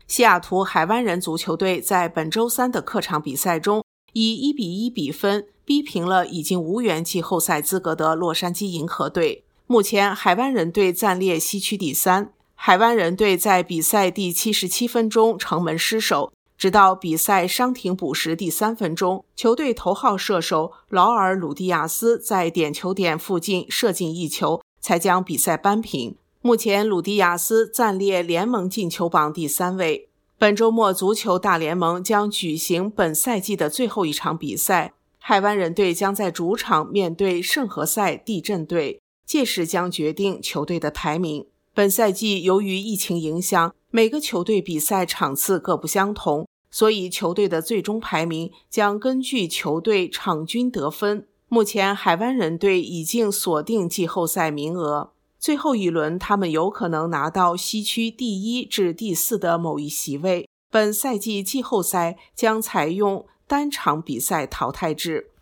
西雅图海湾人足球队在本周三的客场比赛中，以1-1比分逼平了已经无缘季后赛资格的洛杉矶银河队。目前海湾人队暂列西区第3。海湾人队在比赛第77分钟城门失守，直到比赛伤停补时第3分钟，球队头号射手劳尔·鲁迪亚斯在点球点附近射进一球，才将比赛扳平。目前鲁迪亚斯暂列联盟进球榜第3位。本周末足球大联盟将举行本赛季的最后一场比赛，海湾人队将在主场面对圣何塞地震队，届时将决定球队的排名。本赛季由于疫情影响，每个球队比赛场次各不相同，所以球队的最终排名将根据球队场均得分。目前海湾人队已经锁定季后赛名额，最后一轮他们有可能拿到西区第1至第4的某一席位。本赛季季后赛将采用单场比赛淘汰制。